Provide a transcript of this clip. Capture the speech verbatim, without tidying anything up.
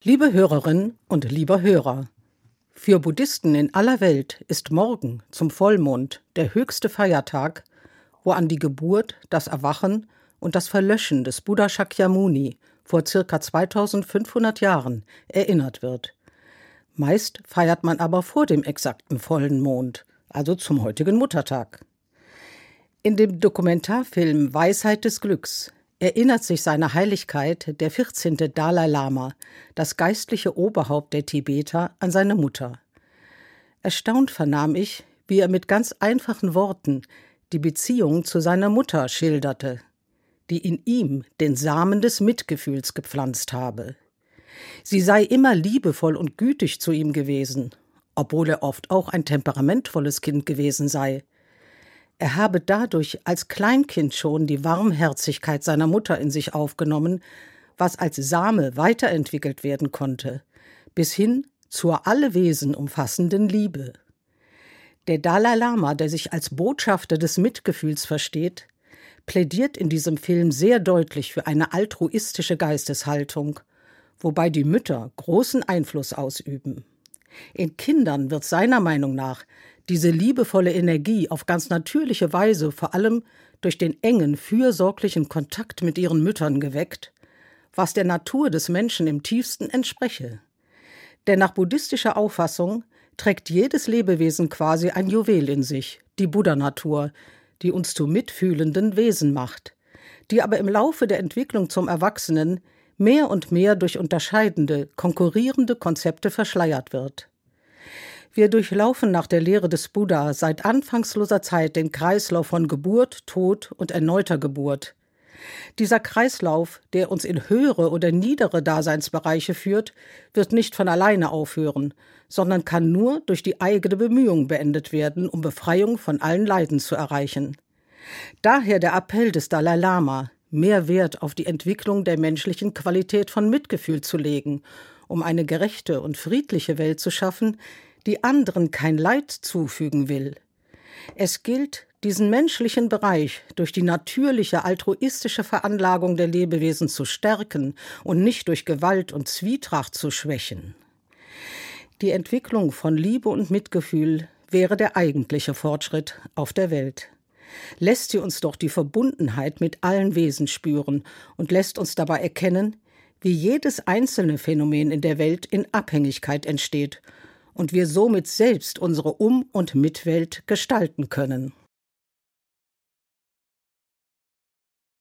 Liebe Hörerinnen und lieber Hörer, für Buddhisten in aller Welt ist morgen zum Vollmond der höchste Feiertag, wo an die Geburt, das Erwachen und das Verlöschen des Buddha Shakyamuni vor ca. zweitausendfünfhundert Jahren erinnert wird. Meist feiert man aber vor dem exakten vollen Mond, also zum heutigen Muttertag. In dem Dokumentarfilm Weisheit des Glücks erinnert sich seine Heiligkeit der vierzehnte Dalai Lama, das geistliche Oberhaupt der Tibeter, an seine Mutter. Erstaunt vernahm ich, wie er mit ganz einfachen Worten die Beziehung zu seiner Mutter schilderte, die in ihm den Samen des Mitgefühls gepflanzt habe. Sie sei immer liebevoll und gütig zu ihm gewesen, obwohl er oft auch ein temperamentvolles Kind gewesen sei. Er habe dadurch als Kleinkind schon die Warmherzigkeit seiner Mutter in sich aufgenommen, was als Same weiterentwickelt werden konnte, bis hin zur alle Wesen umfassenden Liebe. Der Dalai Lama, der sich als Botschafter des Mitgefühls versteht, plädiert in diesem Film sehr deutlich für eine altruistische Geisteshaltung, wobei die Mütter großen Einfluss ausüben. In Kindern wird seiner Meinung nach diese liebevolle Energie auf ganz natürliche Weise vor allem durch den engen, fürsorglichen Kontakt mit ihren Müttern geweckt, was der Natur des Menschen im tiefsten entspreche. Denn nach buddhistischer Auffassung trägt jedes Lebewesen quasi ein Juwel in sich, die Buddha-Natur, die uns zu mitfühlenden Wesen macht, die aber im Laufe der Entwicklung zum Erwachsenen mehr und mehr durch unterscheidende, konkurrierende Konzepte verschleiert wird. Wir durchlaufen nach der Lehre des Buddha seit anfangsloser Zeit den Kreislauf von Geburt, Tod und erneuter Geburt. Dieser Kreislauf, der uns in höhere oder niedere Daseinsbereiche führt, wird nicht von alleine aufhören, sondern kann nur durch die eigene Bemühung beendet werden, um Befreiung von allen Leiden zu erreichen. Daher der Appell des Dalai Lama, mehr Wert auf die Entwicklung der menschlichen Qualität von Mitgefühl zu legen, um eine gerechte und friedliche Welt zu schaffen, die anderen kein Leid zufügen will. Es gilt, diesen menschlichen Bereich durch die natürliche altruistische Veranlagung der Lebewesen zu stärken und nicht durch Gewalt und Zwietracht zu schwächen. Die Entwicklung von Liebe und Mitgefühl wäre der eigentliche Fortschritt auf der Welt. Lässt sie uns doch die Verbundenheit mit allen Wesen spüren und lässt uns dabei erkennen, wie jedes einzelne Phänomen in der Welt in Abhängigkeit entsteht und wir somit selbst unsere Um- und Mitwelt gestalten können.